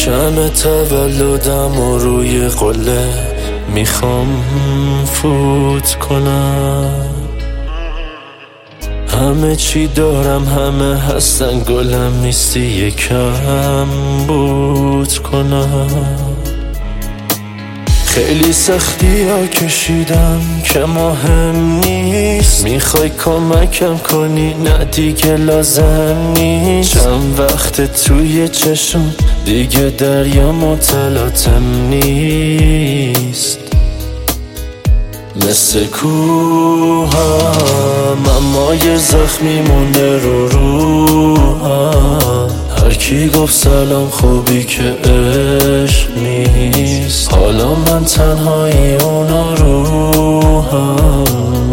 شمع تولدم و روی قله میخوام فوت کنم. همه چی دارم، همه هستن، گلم نیستی یکم بود کنم. خیلی سختی ها کشیدم که مهم نیست، میخوای کمکم کنی؟ نه دیگه لازم نیست. چند وقت توی چشم دیگه دریا متلاطم نیست. مثل کوهم اما یه زخمی مونده رو روحم. هر کی گفت سلام خوبی که عشق نیست، حالا من تنهایی اونا روحم.